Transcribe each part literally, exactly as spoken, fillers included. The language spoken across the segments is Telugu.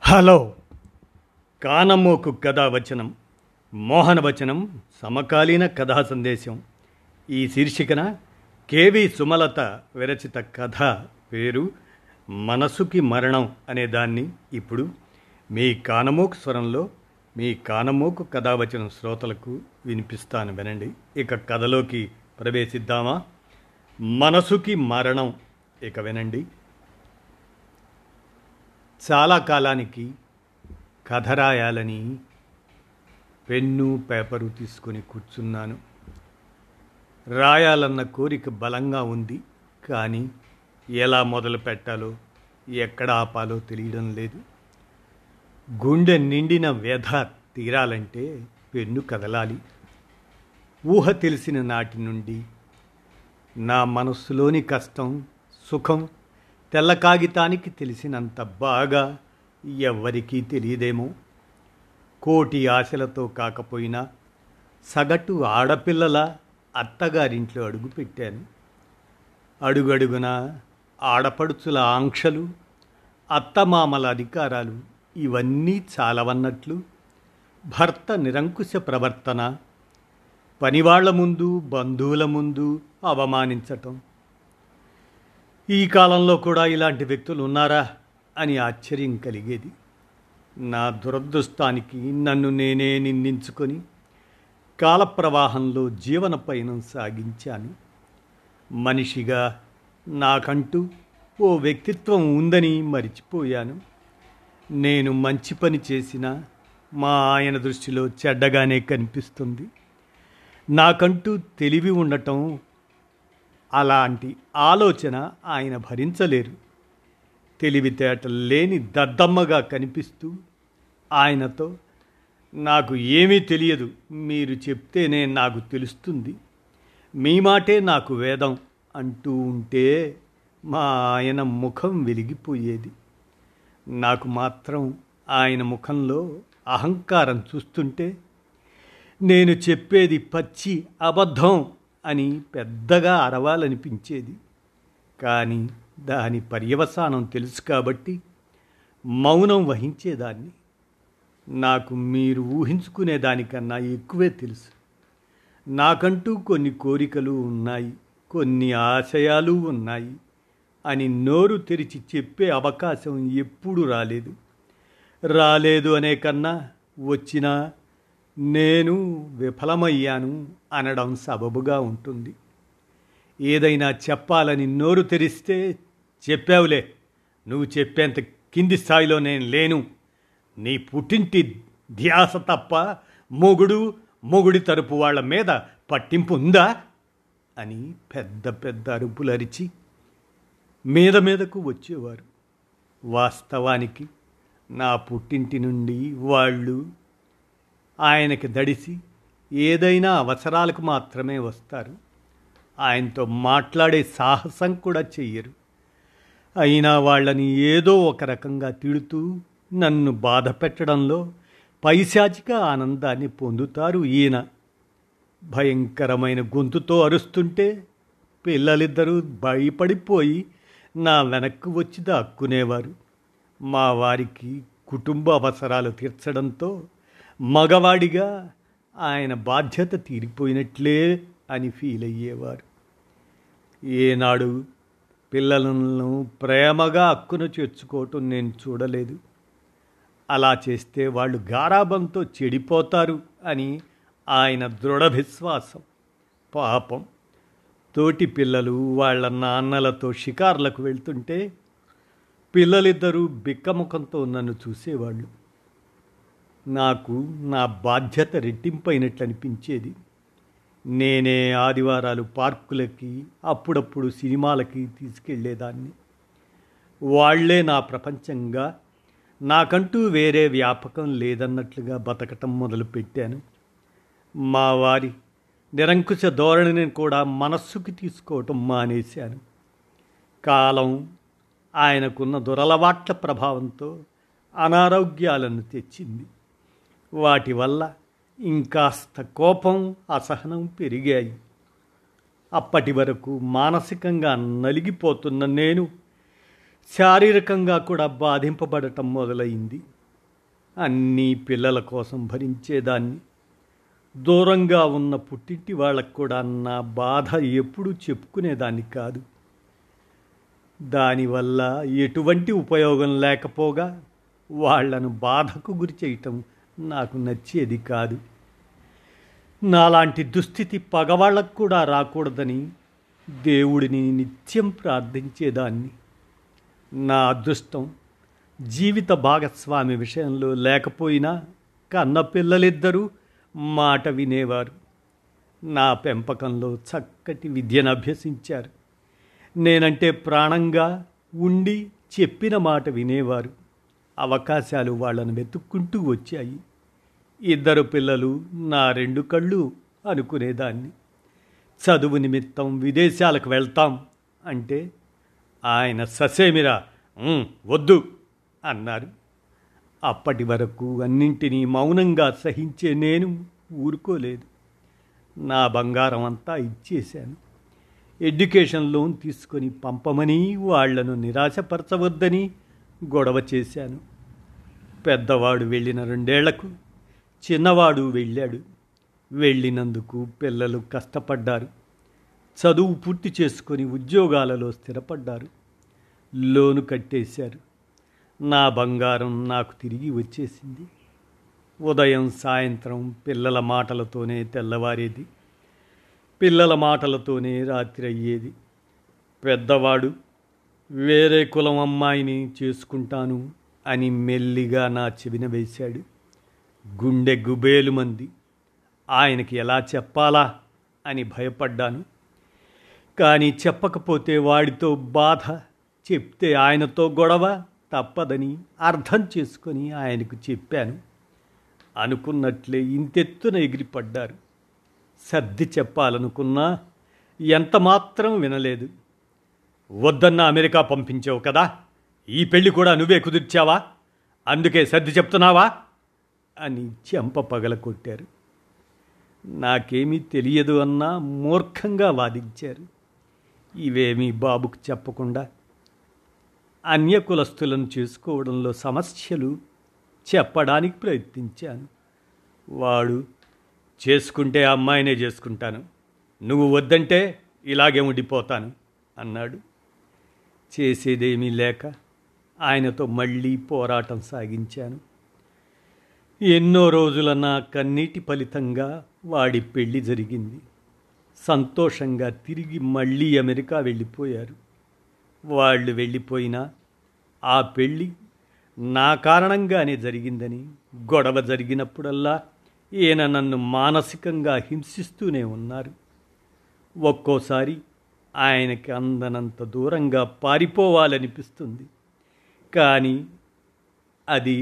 హలో. కానమోకు కథావచనం, మోహనవచనం, సమకాలీన కథా సందేశం. ఈ శీర్షికన కెవి సుమలత విరచిత కథ పేరు మనసుకి మరణం అనే దాన్ని ఇప్పుడు మీ కానమోకు స్వరంలో మీ కానమోకు కథావచనం శ్రోతలకు వినిపిస్తాను, వినండి. ఇక కథలోకి ప్రవేశిద్దామా? మనసుకి మరణం. ఇక వినండి. చాలా కాలానికి కథ రాయాలని పెన్ను పేపరు తీసుకొని కూర్చున్నాను. రాయాలన్న కోరిక బలంగా ఉంది, కానీ ఎలా మొదలు పెట్టాలో, ఎక్కడ ఆపాలో తెలియడం లేదు. గుండె నిండిన వ్యధ తీరాలంటే పెన్ను కదలాలి. ఊహ తెలిసిన నాటి నుండి నా మనస్సులోని కష్టం, సుఖం తెల్ల కాగితానికి తెలిసినంత బాగా ఎవ్వరికీ తెలియదేమో. కోటి ఆశలతో కాకపోయినా సగటు ఆడపిల్లల అత్తగారింట్లో అడుగుపెట్టాను. అడుగడుగున ఆడపడుచుల ఆంక్షలు, అత్తమామల అధికారాలు ఇవన్నీ చాలవన్నట్లు భర్త నిరంకుశ ప్రవర్తన, పనివాళ్ల ముందు బంధువుల ముందు అవమానించటం. ఈ కాలంలో కూడా ఇలాంటి వ్యక్తులు ఉన్నారా అని ఆశ్చర్యం కలిగేది. నా దురదృష్టానికి నన్ను నేనే నిందించుకొని కాలప్రవాహంలో జీవన పయనం సాగించాను. మనిషిగా నాకంటూ ఓ వ్యక్తిత్వం ఉందని మరిచిపోయాను. నేను మంచి పని చేసినా మా ఆయన దృష్టిలో చెడ్డగానే కనిపిస్తుంది. నాకంటూ తెలివి ఉండటం, అలాంటి ఆలోచన ఆయన భరించలేరు. తెలివితేటలు లేని దద్దమ్మగా కనిపిస్తూ ఆయనతో నాకు ఏమీ తెలియదు, మీరు చెప్తేనే నాకు తెలుస్తుంది, మీ మాటే నాకు వేదం అంటూ ఉంటే మా ఆయన ముఖం వెలిగిపోయేది. నాకు మాత్రం ఆయన ముఖంలో అహంకారం చూస్తుంటే నేను చెప్పేది పచ్చి అబద్ధం అని పెద్దగా అరవాలనిపించేది. కానీ దాని పర్యవసానం తెలుసు కాబట్టి మౌనం వహించేదాన్ని. నాకు మీరు ఊహించుకునే దానికన్నా ఎక్కువే తెలుసు. నాకంటూ కొన్ని కోరికలు ఉన్నాయి, కొన్ని ఆశయాలు ఉన్నాయి అని నోరు తెరిచి చెప్పే అవకాశం ఎప్పుడూ రాలేదు. రాలేదు అనే కన్నా వచ్చినా నేను విఫలమయ్యాను అనడం సబబుగా ఉంటుంది. ఏదైనా చెప్పాలని నోరు తెరిస్తే, చెప్పావులే, నువ్వు చెప్పేంత కింది స్థాయిలో నేను లేను, నీ పుట్టింటి ధ్యాస తప్ప మొగుడు మొగుడి తరపు వాళ్ళ మీద పట్టింపు ఉందా అని పెద్ద పెద్ద అరుపులు అరిచి మీద మీదకు వచ్చేవారు. వాస్తవానికి నా పుట్టింటి నుండి వాళ్ళు ఆయనకి దడిసి ఏదైనా అవసరాలకు మాత్రమే వస్తారు. ఆయనతో మాట్లాడే సాహసం కూడా చెయ్యరు. అయినా వాళ్ళని ఏదో ఒక రకంగా తిడుతూ నన్ను బాధ పెట్టడంలో పైశాచిక ఆనందాన్ని పొందుతారు ఈయన. భయంకరమైన గొంతుతో అరుస్తుంటే పిల్లలిద్దరూ భయపడిపోయి నా వెనక్కు వచ్చి దాక్కునేవారు. మా వారికి కుటుంబ అవసరాలు తీర్చడంతో మగవాడిగా ఆయన బాధ్యత తీరిపోయినట్లే అని ఫీల్ అయ్యేవారు. ఏనాడు పిల్లలను ప్రేమగా హక్కును చేర్చుకోవటం నేను చూడలేదు. అలా చేస్తే వాళ్ళు గారాబంతో చెడిపోతారు అని ఆయన దృఢ విశ్వాసం. పాపం, తోటి పిల్లలు వాళ్ళ నాన్నలతో షికార్లకు వెళ్తుంటే పిల్లలిద్దరూ బిక్కముఖంతో నన్ను చూసేవాళ్ళు. నాకు నా బాధ్యత రెట్టింపైనట్లు అనిపించేది. నేనే ఆదివారాలు పార్కులకి, అప్పుడప్పుడు సినిమాలకి తీసుకెళ్లేదాన్ని. వాళ్లే నా ప్రపంచంగా, నాకంటూ వేరే వ్యాపకం లేదన్నట్లుగా బతకటం మొదలుపెట్టాను. మా వారి నిరంకుశ ధోరణిని కూడా మనస్సుకి తీసుకోవటం మానేశాను. కాలం ఆయనకున్న దురలవాట్ల ప్రభావంతో అనారోగ్యాలను తెచ్చింది. వాటి వల్ల ఇంకాస్త కోపం, అసహనం పెరిగాయి. అప్పటి వరకు మానసికంగా నలిగిపోతున్న నేను శారీరకంగా కూడా బాధింపబడటం మొదలైంది. అన్నీ పిల్లల కోసం భరించేదాన్ని. దూరంగా ఉన్న పుట్టింటి వాళ్ళకు కూడా నా బాధ ఎప్పుడూ చెప్పుకునేదాన్ని కాదు. దానివల్ల ఎటువంటి ఉపయోగం లేకపోగా వాళ్లను బాధకు గురి చేయటం నాకు నచ్చేది కాదు. నాలాంటి దుస్థితి పగవాళ్లకు కూడా రాకూడదని దేవుడిని నిత్యం ప్రార్థించేదాన్ని. నా అదృష్టం జీవిత భాగస్వామి విషయంలో లేకపోయినా కన్న పిల్లలిద్దరూ మాట వినేవారు. నా పెంపకంలో చక్కటి విద్యను అభ్యసించారు. నేనంటే ప్రాణంగా ఉండి చెప్పిన మాట వినేవారు. అవకాశాలు వాళ్ళను వెతుక్కుంటూ వచ్చాయి. ఇద్దరు పిల్లలు నా రెండు కళ్ళు అనుకునేదాన్ని. చదువు నిమిత్తం విదేశాలకు వెళ్తాం అంటే ఆయన ససేమిరా వద్దు అన్నారు. అప్పటి వరకు అన్నింటినీ మౌనంగా సహించే నేను ఊరుకోలేదు. నా బంగారం అంతా ఇచ్చేశాను. ఎడ్యుకేషన్ లోన్ తీసుకొని పంపమని వాళ్లను నిరాశపరచవద్దని గొడవ చేశాను. పెద్దవాడు వెళ్ళిన రెండేళ్లకు చిన్నవాడు వెళ్ళాడు. వెళ్ళినందుకు పిల్లలు కష్టపడ్డారు. చదువు పూర్తి చేసుకొని ఉద్యోగాలలో స్థిరపడ్డారు. లోను కట్టేశారు. నా బంగారం నాకు తిరిగి వచ్చేసింది. ఉదయం సాయంత్రం పిల్లల మాటలతోనే తెల్లవారేది. పిల్లల మాటలతోనే రాత్రి అయ్యేది. పెద్దవాడు వేరే కులం అమ్మాయిని చేసుకుంటాను అని మెల్లిగా నా చెవిన వేశాడు. గుండె గుబేలుమంది. ఆయనకి ఎలా చెప్పాలా అని భయపడ్డాను. కానీ చెప్పకపోతే వాడితో బాధ, చెప్తే ఆయనతో గొడవ తప్పదని అర్థం చేసుకొని ఆయనకు చెప్పాను. అనుకున్నట్లే ఇంతెత్తున ఎగిరిపడ్డారు. సర్ది చెప్పాలనుకున్నా ఎంత మాత్రం వినలేదు. వద్దన్న అమెరికా పంపించావు కదా, ఈ పెళ్లి కూడా నువ్వే కుదిర్చావా, అందుకే సర్ది చెప్తున్నావా అని చెంప పగలకొట్టారు. నాకేమీ తెలియదు అన్నా మూర్ఖంగా వాదించారు. ఇవేమీ బాబుకు చెప్పకుండా అన్య కులస్తులను చేసుకోవడంలో సమస్యలు చెప్పడానికి ప్రయత్నించాను. వాడు చేసుకుంటే ఆ అమ్మాయినే చేసుకుంటాను, నువ్వు వద్దంటే ఇలాగే ఉండిపోతాను అన్నాడు. చేసేదేమీ లేక ఆయనతో మళ్ళీ పోరాటం సాగించాను. ఎన్నో రోజుల నా కన్నీటి ఫలితంగా వాడి పెళ్లి జరిగింది. సంతోషంగా తిరిగి మళ్ళీ అమెరికా వెళ్ళిపోయారు. వాళ్ళు వెళ్ళిపోయినా ఆ పెళ్ళి నా కారణంగానే జరిగిందని గొడవ జరిగినప్పుడల్లా ఈయన నన్ను మానసికంగా హింసిస్తూనే ఉన్నారు. ఒక్కోసారి ఆయనకి అందనంత దూరంగా పారిపోవాలనిపిస్తుంది. కానీ అది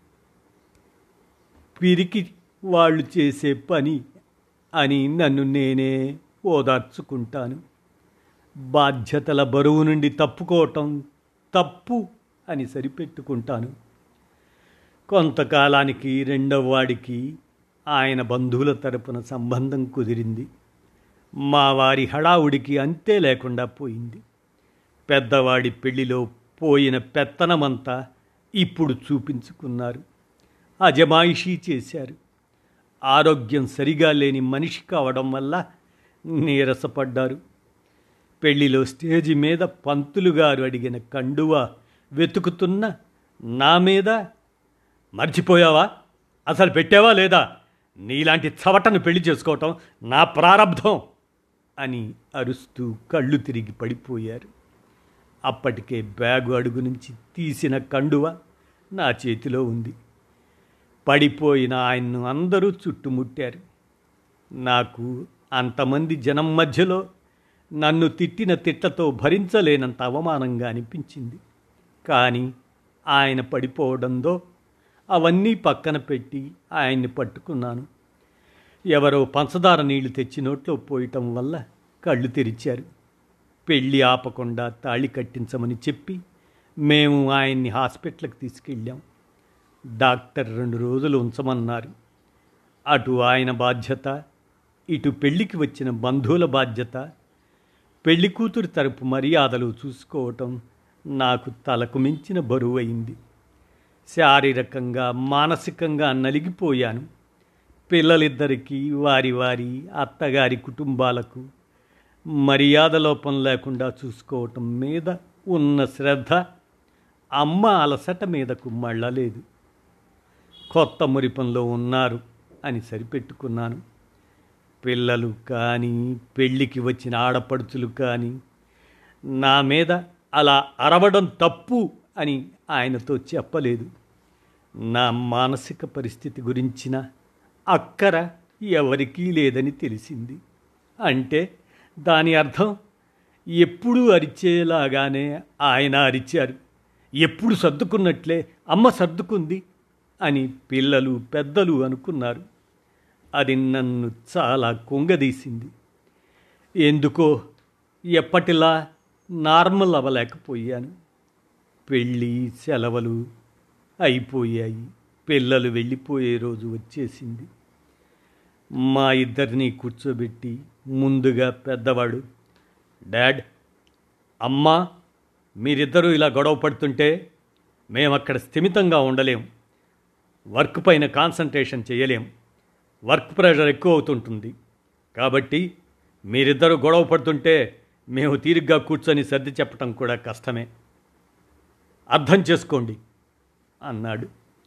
పిరికి వాళ్ళు చేసే పని అని నన్ను నేనే ఓదార్చుకుంటాను. బాధ్యతల బరువు నుండి తప్పుకోవటం తప్పు అని సరిపెట్టుకుంటాను. కొంతకాలానికి రెండవ వాడికి ఆయన బంధువుల తరపున సంబంధం కుదిరింది. మా వారి హడావుడికి అంతే లేకుండా పోయింది. పెద్దవాడి పెళ్లిలో పోయిన పెత్తనమంతా ఇప్పుడు చూపించుకున్నారు. అజమాయిషీ చేశారు. ఆరోగ్యం సరిగా లేని మనిషి కావడం వల్ల నీరసపడ్డారు. పెళ్లిలో స్టేజి మీద పంతులు గారు అడిగిన కండువా వెతుకుతున్న నా మీద మర్చిపోయావా, అసలు పెట్టావా లేదా, నీలాంటి చవటను పెళ్లి చేసుకోవటం నా ప్రారబ్ధం అని అరుస్తూ కళ్ళు తిరిగి పడిపోయారు. అప్పటికే బ్యాగు అడుగు నుంచి తీసిన కండువ నా చేతిలో ఉంది. పడిపోయిన ఆయన్ను అందరూ చుట్టుముట్టారు. నాకు అంతమంది జనం మధ్యలో నన్ను తిట్టిన తిట్టతో భరించలేనంత అవమానంగా అనిపించింది. కానీ ఆయన పడిపోవడంతో అవన్నీ పక్కన పెట్టి ఆయన్ని పట్టుకున్నాను. ఎవరో పంచదార నీళ్లు తెచ్చి నోట్లో పోయటం వల్ల కళ్ళు తెరిచారు. పెళ్ళి ఆపకుండా తాళి కట్టించమని చెప్పి మేము ఆయన్ని హాస్పిటల్కి తీసుకెళ్ళాం. డాక్టర్ రెండు రోజులు ఉంచమన్నారు. అటు ఆయన బాధ్యత, ఇటు పెళ్లికి వచ్చిన బంధువుల బాధ్యత, పెళ్లి కూతురు తరపు మర్యాదలు చూసుకోవటం నాకు తలకు మించిన బరువు అయింది. శారీరకంగా మానసికంగా నలిగిపోయాను. పిల్లలిద్దరికీ వారి వారి అత్తగారి కుటుంబాలకు మర్యాద లోపం లేకుండా చూసుకోవటం మీద ఉన్న శ్రద్ధ అమ్మ అలసట మీదకు మళ్ళలేదు. కొత్త మురిపంలో ఉన్నారు అని సరిపెట్టుకున్నాను. పిల్లలు కానీ పెళ్ళికి వచ్చిన ఆడపడుచులు కానీ నా మీద అలా అరవడం తప్పు అని ఆయనతో చెప్పలేదు. నా మానసిక పరిస్థితి గురించిన అక్కర ఎవరికీ లేదని తెలిసింది. అంటే దాని అర్థం ఎప్పుడూ అరిచేలాగానే ఆయన అరిచారు, ఎప్పుడు సర్దుకున్నట్లే అమ్మ సర్దుకుంది అని పిల్లలు పెద్దలు అనుకున్నారు. అది నన్ను చాలా కుంగదీసింది. ఎందుకో ఎప్పటిలా నార్మల్ అవ్వలేకపోయాను. పెళ్ళి సెలవులు అయిపోయాయి. పిల్లలు వెళ్ళిపోయే రోజు వచ్చేసింది. మా ఇద్దరిని కూర్చోబెట్టి ముందుగా పెద్దవాడు, డాడ్, అమ్మా, మీరిద్దరూ ఇలా గొడవ పడుతుంటే మేము అక్కడ స్థిమితంగా ఉండలేం. వర్క్ పైన కాన్సన్ట్రేషన్ చేయలేం. వర్క్ ప్రెషర్ ఎక్కువ అవుతుంటుంది. కాబట్టి మీరిద్దరూ గొడవ పడుతుంటే మేము తీరిగ్గా కూర్చొని సర్ది చెప్పటం కూడా కష్టమే. అర్థం చేసుకోండి అన్నాడు.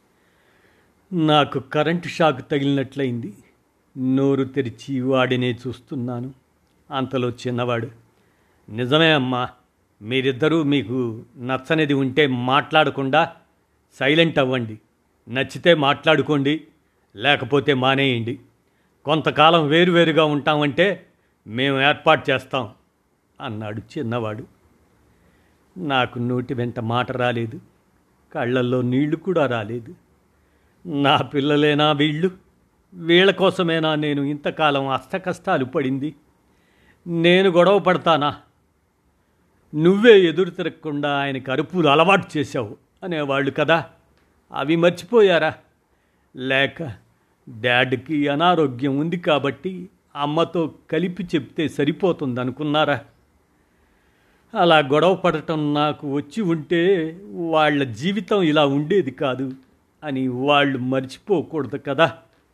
నాకు కరెంటు షాక్ తగిలినట్లయింది. నోరు తెరిచి వాడినే చూస్తున్నాను. అంతలో చిన్నవాడు, నిజమే అమ్మా, మీరిద్దరూ మీకు నచ్చనిది ఉంటే మాట్లాడకుండా సైలెంట్ అవ్వండి. నచ్చితే మాట్లాడుకోండి, లేకపోతే మానేయండి. కొంతకాలం వేరువేరుగా ఉంటామంటే మేము ఏర్పాటు చేస్తాం అన్నాడు చిన్నవాడు. నాకు నోటి వెంట మాట రాలేదు. కళ్ళల్లో నీళ్లు కూడా రాలేదు. నా పిల్లలేనా వీళ్ళు? వీళ్ళ కోసమేనా నేను ఇంతకాలం అష్టకష్టాలు పడింది? నేను గొడవ పడతానా? నువ్వే ఎదురు తిరగకుండా ఆయనకు అరుపులు అలవాటు చేశావు అనేవాళ్ళు కదా, అవి మర్చిపోయారా? లేక డాడ్కి అనారోగ్యం ఉంది కాబట్టి అమ్మతో కలిపి చెప్తే సరిపోతుందనుకున్నారా? అలా గొడవ పడటం నాకు వచ్చి ఉంటే వాళ్ళ జీవితం ఇలా ఉండేది కాదు అని వాళ్ళు మర్చిపోకూడదు కదా.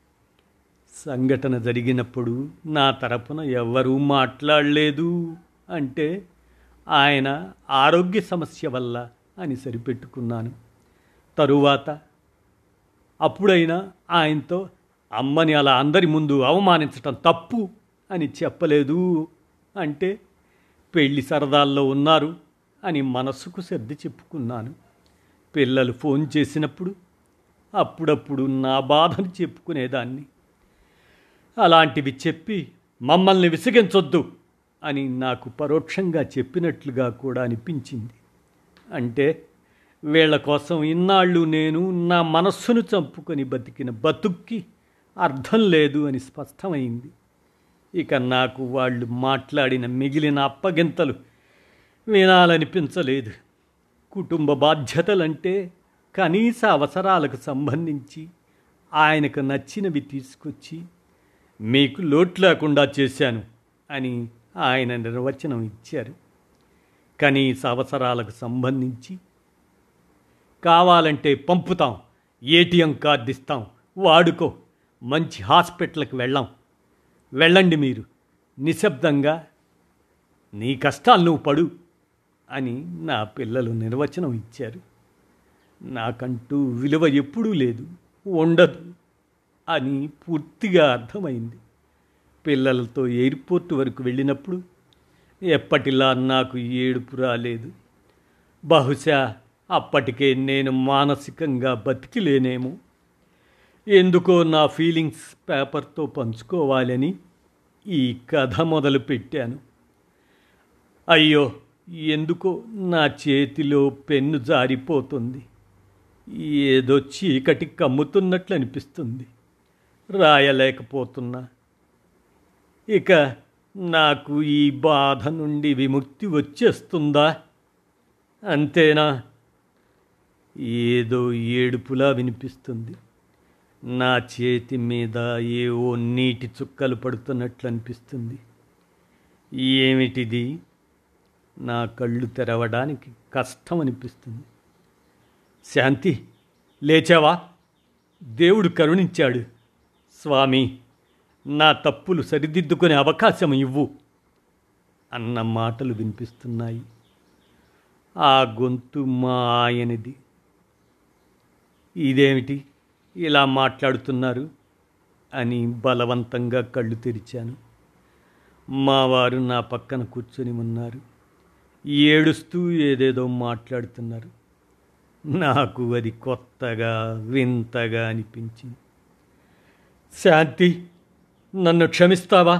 సంఘటన జరిగినప్పుడు నా తరపున ఎవ్వరూ మాట్లాడలేదు అంటే ఆయన ఆరోగ్య సమస్య వల్ల అని సరిపెట్టుకున్నాను. తరువాత అప్పుడైనా ఆయనతో అమ్మని అలా అందరి ముందు అవమానించటం తప్పు అని చెప్పలేదు అంటే పెళ్లి సరదాల్లో ఉన్నారు అని మనస్సుకు సర్ది చెప్పుకున్నాను. పిల్లలు ఫోన్ చేసినప్పుడు అప్పుడప్పుడు నా బాధను చెప్పుకునేదాన్ని. అలాంటివి చెప్పి మమ్మల్ని విసిగించొద్దు అని నాకు పరోక్షంగా చెప్పినట్లుగా కూడా అనిపించింది. అంటే వీళ్ల కోసం ఇన్నాళ్ళు నేను నా మనస్సును చంపుకొని బతికిన బతుక్కి అర్థం లేదు అని స్పష్టమైంది. ఇక నాకు వాళ్ళు మాట్లాడిన మిగిలిన అప్పగింతలు వినాలనిపించలేదు. కుటుంబ బాధ్యతలంటే కనీస అవసరాలకు సంబంధించి ఆయనకు నచ్చినవి తీసుకొచ్చి మీకు లోటు లేకుండా చేశాను అని ఆయన నిర్వచనం ఇచ్చారు. కనీస అవసరాలకు సంబంధించి కావాలంటే పంపుతాం, ఏటీఎం కార్డు ఇస్తాం, వాడుకో, మంచి హాస్పిటల్కి వెళ్ళాం, వెళ్ళండి మీరు నిశ్శబ్దంగా, నీ కష్టాలు నువ్వు పడు అని నా పిల్లలు నిర్వచనం ఇచ్చారు. నాకంటూ విలువ ఎప్పుడూ లేదు, ఉండదు అని పూర్తిగా అర్థమైంది. పిల్లలతో ఎయిర్పోర్ట్ వరకు వెళ్ళినప్పుడు ఎప్పటిలా నాకు ఏడుపు రాలేదు. బహుశా అప్పటికే నేను మానసికంగా బతికిలేనేమో. ఎందుకో నా ఫీలింగ్స్ పేపర్తో పంచుకోవాలని ఈ కథ మొదలుపెట్టాను. అయ్యో, ఎందుకో నా చేతిలో పెన్ను జారిపోతుంది. ఏదో చీకటి కమ్ముతున్నట్లు అనిపిస్తుంది. రాయలేకపోతున్నా. ఇక నాకు ఈ బాధ నుండి విముక్తి వచ్చేస్తుందా? అంతేనా? ఏదో ఏడుపులా వినిపిస్తుంది. నా చేతి మీద ఏవో నీటి చుక్కలు పడుతున్నట్లు అనిపిస్తుంది. ఏమిటిది? నా కళ్ళు తెరవడానికి కష్టం అనిపిస్తుంది. శాంతి, లేచావా? దేవుడు కరుణించాడు. స్వామి, నా తప్పులు సరిదిద్దుకునే అవకాశం ఇవ్వు అన్న మాటలు వినిపిస్తున్నాయి. ఆ గొంతు మా ఆయనది. ఇదేమిటి ఇలా మాట్లాడుతున్నారు అని బలవంతంగా కళ్ళు తెరిచాను. మావారు నా పక్కన కూర్చొని ఉన్నారు. ఏడుస్తూ ఏదేదో మాట్లాడుతున్నారు. నాకు అది కొత్తగా వింతగా అనిపించింది. శాంతి, నన్ను క్షమిస్తావా?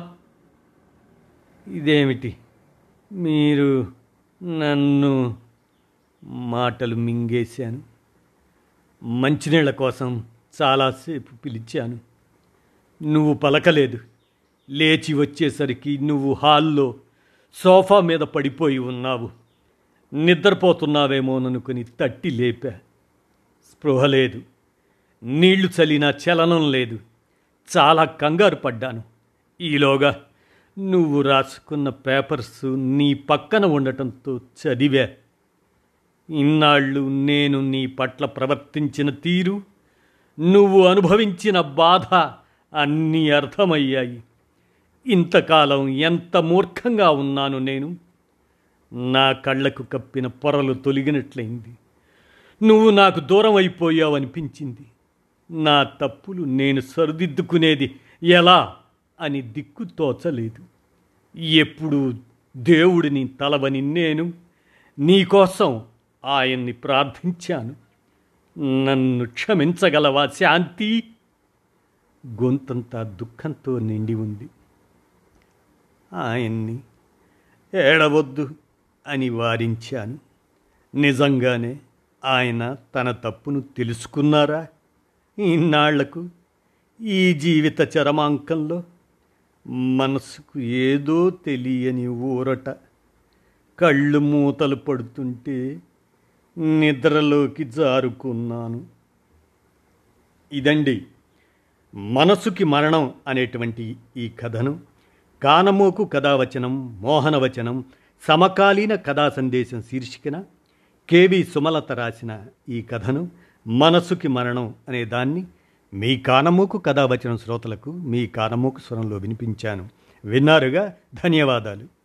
ఇదేమిటి మీరు నన్ను? మాటలు మింగేశాను. మంచినీళ్ళ కోసం చాలాసేపు పిలిచాను. నువ్వు పలకలేదు. లేచి వచ్చేసరికి నువ్వు హాల్లో సోఫా మీద పడిపోయి ఉన్నావు. నిద్రపోతున్నావేమోననుకుని తట్టి లేపా. స్పృహ లేదు. నీళ్లు చల్లినా చలనం లేదు. చాలా కంగారు పడ్డాను. ఈలోగా నువ్వు రాసుకున్న పేపర్స్ నీ పక్కన ఉండటంతో చదివా. ఇన్నాళ్ళు నేను నీ పట్ల ప్రవర్తించిన తీరు, నువ్వు అనుభవించిన బాధ అన్నీ అర్థమయ్యాయి. ఇంతకాలం ఎంత మూర్ఖంగా ఉన్నాను నేను. నా కళ్ళకు కప్పిన పొరలు తొలగినట్లయింది. నువ్వు నాకు దూరం అయిపోయావనిపించింది. నా తప్పులు నేను సరిదిద్దుకునేది ఎలా అని దిక్కు తోచలేదు. ఎప్పుడు దేవుడిని తలవని నేను నీకోసం ఆయన్ని ప్రార్థించాను. నన్ను క్షమించగలవా శాంతి? గొంతంతా దుఃఖంతో నిండి ఉంది. ఆయన్ని ఏడవద్దు అని వారించాను. నిజంగానే ఆయన తన తప్పును తెలుసుకున్నారా? ఇన్నాళ్లకు ఈ జీవిత చరమాంకంలో మనసుకు ఏదో తెలియని ఊరట. కళ్ళు మూతలు పడుతుంటే నిద్రలోకి జారుకున్నాను. ఇదండి మనసుకి మరణం అనేటువంటి ఈ కథను కానమోకు కథావచనం, మోహనవచనం, సమకాలీన కథా సందేశం శీర్షికన కేవి సుమలత రాసిన ఈ కథను మనసుకి మరణం అనే దాన్ని మీ కానమోకు కథావచనం శ్రోతలకు మీ కానమోకు స్వరంలో వినిపించాను. విన్నారుగా? ధన్యవాదాలు.